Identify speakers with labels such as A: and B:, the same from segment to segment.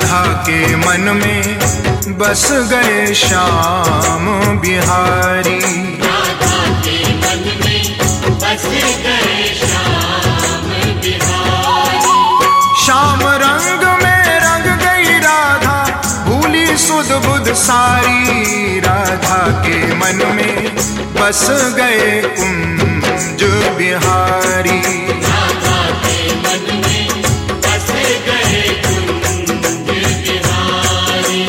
A: राधा के मन में बस गए श्याम बिहारी।
B: राधा के मन में बस गए श्याम बिहारी।
A: श्याम रंग में रंग गई राधा, भूली सुध बुध सारी। राधा के मन में बस गए कुंज बिहारी।
B: राधा के मन में बस गए कुंज बिहारी।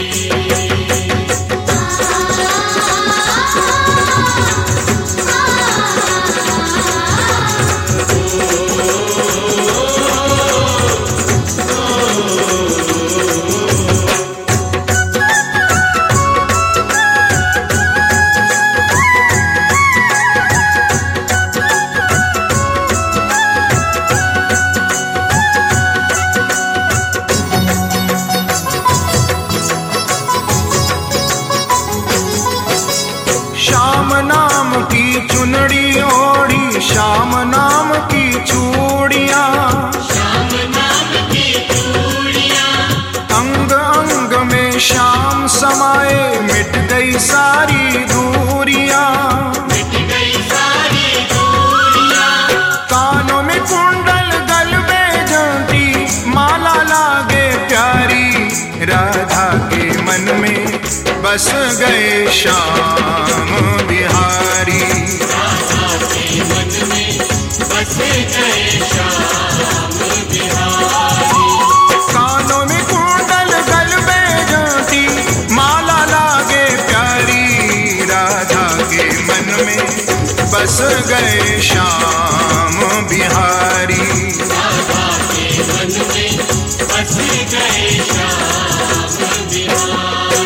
A: श्याम नाम की चुनड़ी ओढ़ी, श्याम नाम की चूड़ियां,
B: श्याम नाम की चूड़ियां,
A: अंग अंग में श्याम समाए, मिट गई सारी दूरियां।
B: मिट गई सारी दूरियां।
A: कानों में कुंडल गल में झंटी, माला लागे प्यारी। राधा के मन में बस गए श्याम बिहारी।
B: राधा के मन में बस गए श्याम बिहारी।
A: कानों में कुंडल गल में ज्योति, माला लागे प्यारी। राधा के मन में बस गए श्याम बिहारी।
B: राधा के मन में बस गए श्याम बिहारी।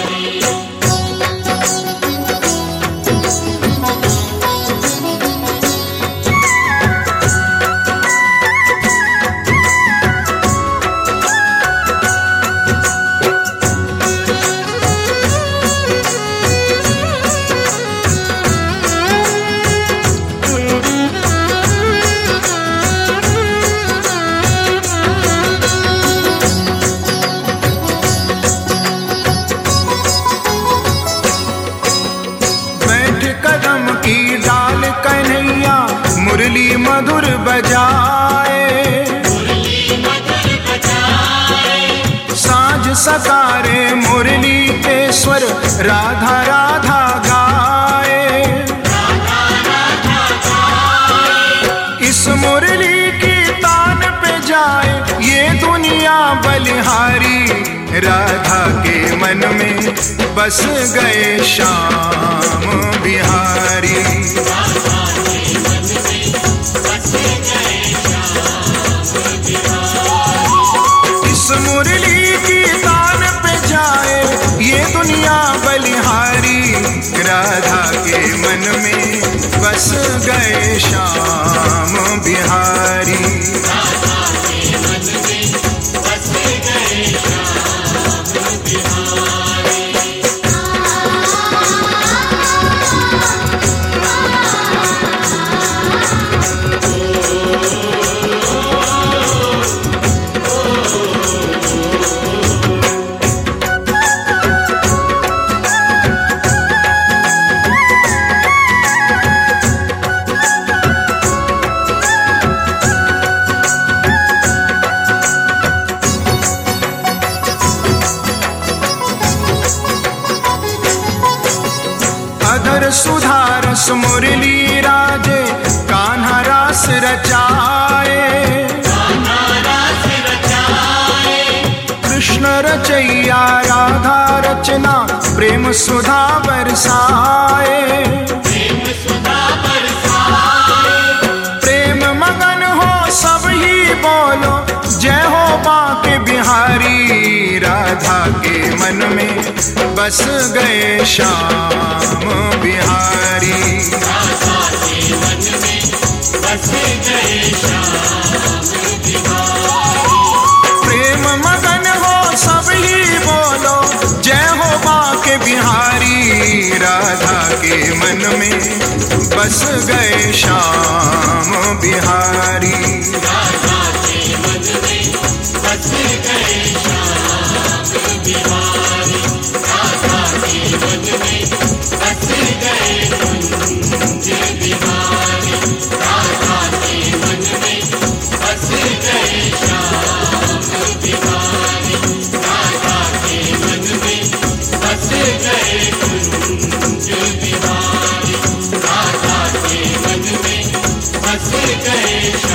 A: मुरली मधुर बजाए,
B: मुरली मधुर बजाए।
A: साँझ सकारे मुरली के स्वर, राधा राधा गाए।
B: राधा राधा गाए।
A: इस मुरली की तान पे जाए ये दुनिया बलिहारी। राधा के मन में बस गए श्याम बिहारी। इस मुरली की तान पे जाए ये दुनिया बलिहारी। राधा के मन में बस गए श्याम बिहारी।
B: राधा के मन में बस गए श्याम बिहारी। अधर सुधारस मुरली राजे, कान्हा रास रचाए। कान्हा रास रचाए।
A: कृष्ण रचैया राधा रचना, प्रेम सुधा बरसाए।
B: प्रेम सुधा बरसाए।
A: प्रेम मगन हो सब ही बोलो, जय हो बांके बिहारी। राधा के मन में बस गए श्याम बिहारी।
B: राधा के मन में बस गए श्याम बिहारी।
A: प्रेम मगन हो सब ही बोलो, जय हो बांके बिहारी। राधा के मन में बस गए श्याम बिहारी।
B: राधा के मन में बस गए श्याम गए कुंज बिहारी, राधा के मन में बस गए